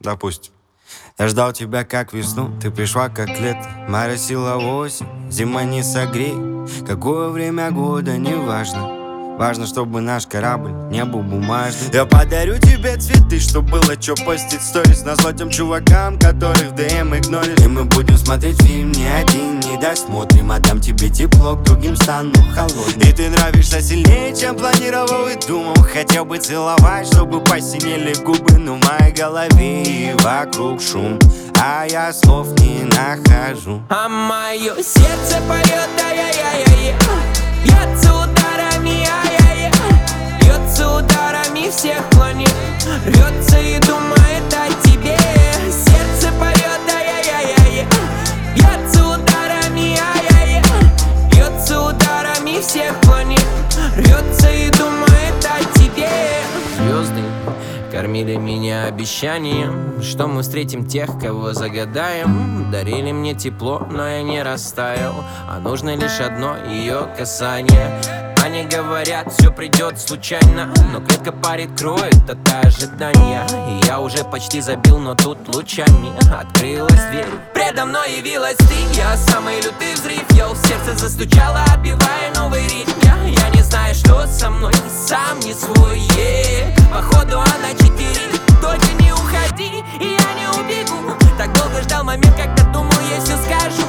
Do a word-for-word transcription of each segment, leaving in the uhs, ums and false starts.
допустим. Я ждал тебя как весну, ты пришла как лето. Моросила осень, зима не согрей. Какое время года, не важно. Важно, чтобы наш корабль не был бумажный. Я подарю тебе цветы, чтоб было чё постить сторис. Назло тем чувакам, которых в ДМ игноришь. И мы будем смотреть фильм не один, не досмотрим. Отдам тебе тепло, к другим стану холодным. И ты нравишься сильнее, чем планировал и думал. Хотел бы целовать, чтобы посинели губы. Но в моей голове и вокруг шум, а я слов не нахожу. А мое сердце поет, ай-яй-яй-яй. Бьется ударами, ай-яй-яй. Бьется ударами всех планет. Рвется и думает о тебе. Сердце поет, ай-яй-яй-яй. Бьется ударами, ай-яй-яй. Бьется ударами всех планет. Рвется и думает о тебе. Звезды кормили меня обещанием, что мы встретим тех, кого загадаем. Дарили мне тепло, но я не растаял, а нужно лишь одно ее касание. Они говорят, все придет случайно, но клетка парит, кроет от ожидания. И я уже почти забил, но тут лучами открылась дверь. Предо мной явилась ты, я самый лютый взрыв. Йоу, сердце застучало, отбивая новый ритм. Я, я не знаю, что со мной, сам не свой, yeah. Походу она четыре, только не уходи, и я не убегу. Так долго ждал момент, когда думал, я все скажу,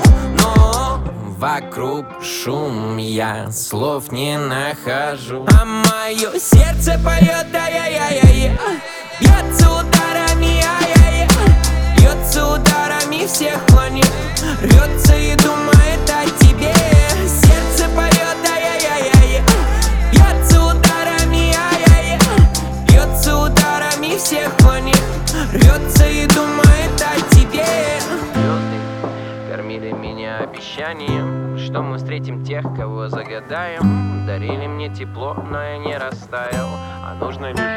но вокруг шум, я слов не нахожу. А мое сердце поет, ай-яй-яй-яй. Бьется ударами, ай-яй-яй. Бьется ударами всех планет. Рвется и думает о тебе. Сердце поет, ай-яй-яй-яй. Бьется ударами, ай-яй-яй. Бьется ударами всех планет. Рвется и думает о тебе. Звезды кормили меня обещанием, что мы встретим тех, кого загадаем. Дарили мне тепло, но я не растаял, а нужно лишь